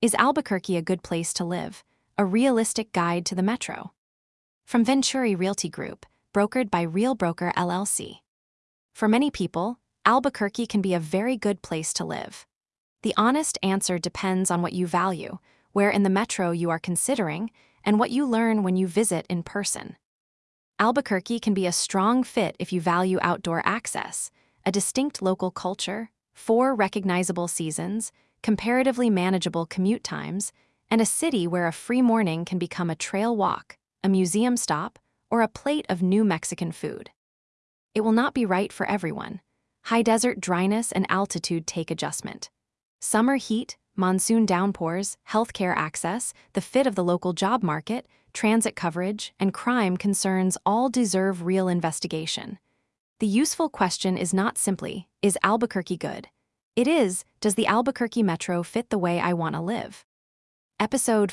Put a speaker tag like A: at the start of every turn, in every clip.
A: Is Albuquerque a good place to live? A realistic guide to the metro. From Venturi Realty Group, brokered by Real Broker LLC. For many people, Albuquerque can be a very good place to live. The honest answer depends on what you value, where in the metro you are considering, and what you learn when you visit in person. Albuquerque can be a strong fit if you value outdoor access, a distinct local culture, 4 recognizable seasons, comparatively manageable commute times, and a city where a free morning can become a trail walk, a museum stop, or a plate of new Mexican food. It will not be right for everyone. High desert dryness and altitude take adjustment. Summer heat, monsoon downpours, healthcare access, the fit of the local job market, transit coverage, and crime concerns all deserve real investigation. The useful question is not simply, is Albuquerque good? It is, does the Albuquerque Metro fit the way I want to live? Episode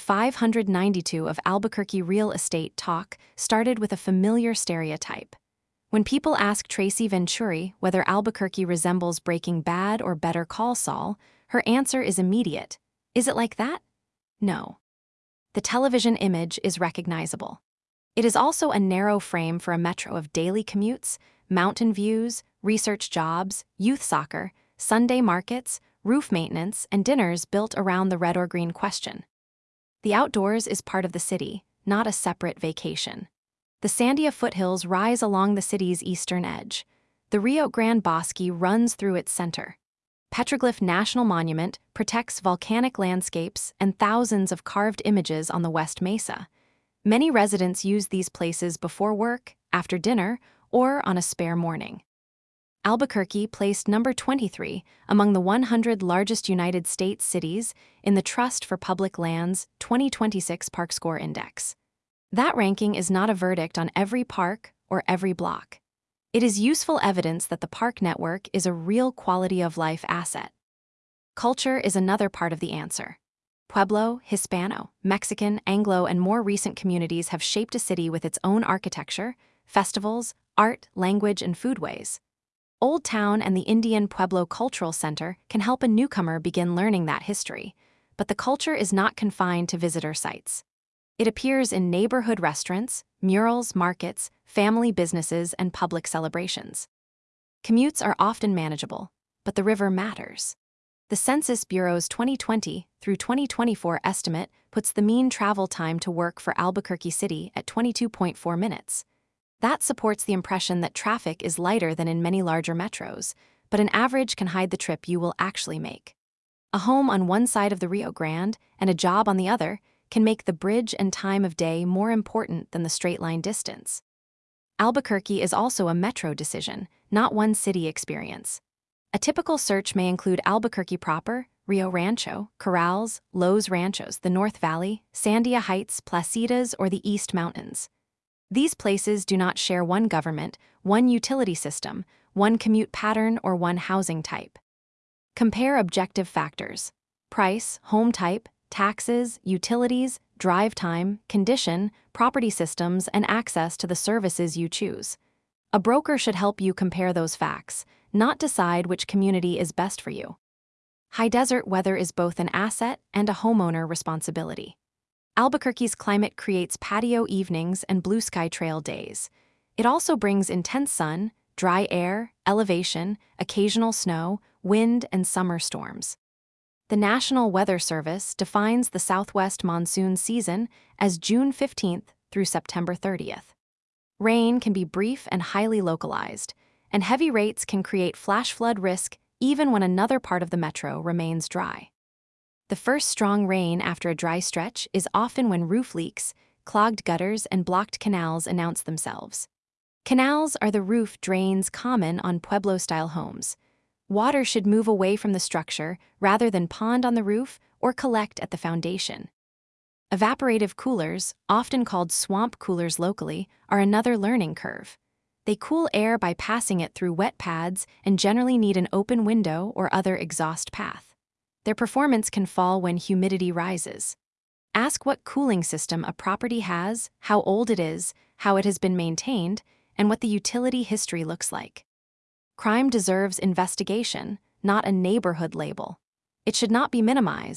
A: 592 of Albuquerque Real Estate Talk started with a familiar stereotype. When people ask Tracy Venturi whether Albuquerque resembles Breaking Bad or Better Call Saul, her answer is immediate. Is it like that? No. The television image is recognizable. It is also a narrow frame for a metro of daily commutes, mountain views, research jobs, youth soccer, Sunday markets, roof maintenance, and dinners built around the red or green question. The outdoors is part of the city, not a separate vacation. The Sandia foothills rise along the city's eastern edge. The Rio Grande Bosque runs through its center. Petroglyph National Monument protects volcanic landscapes and thousands of carved images on the West Mesa. Many residents use these places before work, after dinner, or on a spare morning. Albuquerque placed number 23 among the 100 largest United States cities in the Trust for Public Lands 2026 Park Score Index. That ranking is not a verdict on every park or every block. It is useful evidence that the park network is a real quality of life asset. Culture is another part of the answer. Pueblo, Hispano, Mexican, Anglo, and more recent communities have shaped a city with its own architecture, festivals, art, language, and foodways. Old Town and the Indian Pueblo Cultural Center can help a newcomer begin learning that history, but the culture is not confined to visitor sites. It appears in neighborhood restaurants, murals, markets, family businesses, and public celebrations. Commutes are often manageable, but the river matters. The Census Bureau's 2020 through 2024 estimate puts the mean travel time to work for Albuquerque City at 22.4 minutes. That supports the impression that traffic is lighter than in many larger metros, but an average can hide the trip you will actually make. A home on one side of the Rio Grande and a job on the other can make the bridge and time of day more important than the straight-line distance. Albuquerque is also a metro decision, not one city experience. A typical search may include Albuquerque proper, Rio Rancho, Corrals, Los Ranchos, the North Valley, Sandia Heights, Placitas, or the East Mountains. These places do not share one government, one utility system, one commute pattern, or one housing type. Compare objective factors: price, home type, taxes, utilities, drive time, condition, property systems, and access to the services you choose. A broker should help you compare those facts, not decide which community is best for you. High desert weather is both an asset and a homeowner responsibility. Albuquerque's climate creates patio evenings and blue sky trail days. It also brings intense sun, dry air, elevation, occasional snow, wind, and summer storms. The National Weather Service defines the southwest monsoon season as June 15th through September 30th. Rain can be brief and highly localized, and heavy rains can create flash flood risk even when another part of the metro remains dry. The first strong rain after a dry stretch is often when roof leaks, clogged gutters, and blocked canals announce themselves. Canals are the roof drains common on Pueblo-style homes. Water should move away from the structure rather than pond on the roof or collect at the foundation. Evaporative coolers, often called swamp coolers locally, are another learning curve. They cool air by passing it through wet pads and generally need an open window or other exhaust path. Their performance can fall when humidity rises. Ask what cooling system a property has, how old it is, how it has been maintained, and what the utility history looks like. Crime deserves investigation, not a neighborhood label. It should not be minimized,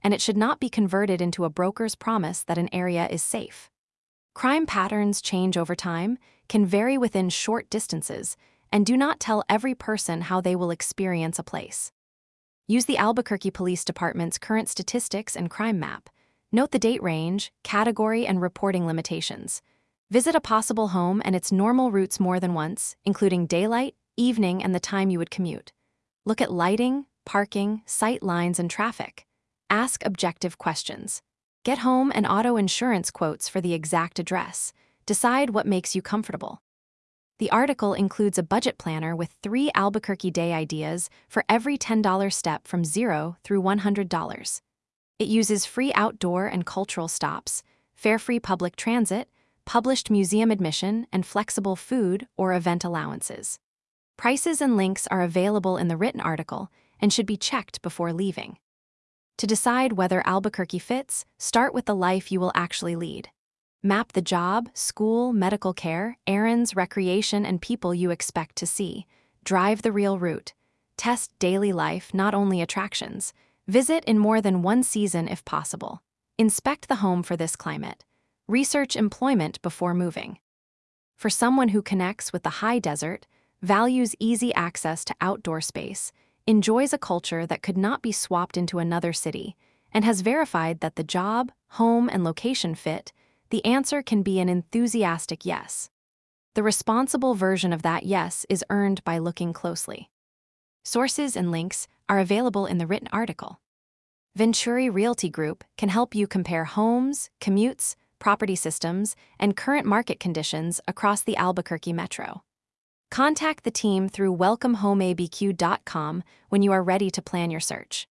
A: and it should not be converted into a broker's promise that an area is safe. Crime patterns change over time, can vary within short distances, and do not tell every person how they will experience a place. Use the Albuquerque Police Department's current statistics and crime map. Note the date range, category, and reporting limitations. Visit a possible home and its normal routes more than once, including daylight, evening, and the time you would commute. Look at lighting, parking, sight lines, and traffic. Ask objective questions. Get home and auto insurance quotes for the exact address. Decide what makes you comfortable. The article includes a budget planner with 3 Albuquerque day ideas for every $10 step from $0 through $100. It uses free outdoor and cultural stops, fare-free public transit, published museum admission, and flexible food or event allowances. Prices and links are available in the written article and should be checked before leaving. To decide whether Albuquerque fits, start with the life you will actually lead. Map the job, school, medical care, errands, recreation, and people you expect to see. Drive the real route. Test daily life, not only attractions. Visit in more than one season if possible. Inspect the home for this climate. Research employment before moving. For someone who connects with the high desert, values easy access to outdoor space, enjoys a culture that could not be swapped into another city, and has verified that the job, home, and location fit, the answer can be an enthusiastic yes. The responsible version of that yes is earned by looking closely. Sources and links are available in the written article. Venturi Realty Group can help you compare homes, commutes, property systems, and current market conditions across the Albuquerque metro. Contact the team through welcomehomeabq.com when you are ready to plan your search.